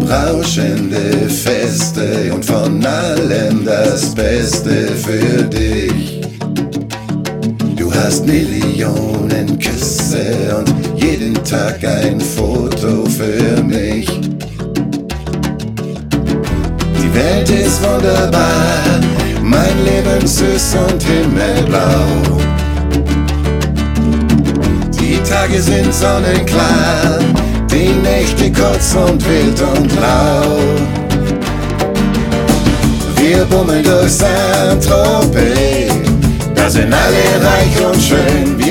Rauschende Feste und von allem das Beste für dich. Du hast Millionen Küsse und jeden Tag ein Foto für mich. Die Welt ist wunderbar, mein Leben süß und himmelblau. Die Tage sind sonnenklar, die Nächte kurz und wild und lau. Wir bummeln durch Saint-Tropez, da sind alle reich und schön.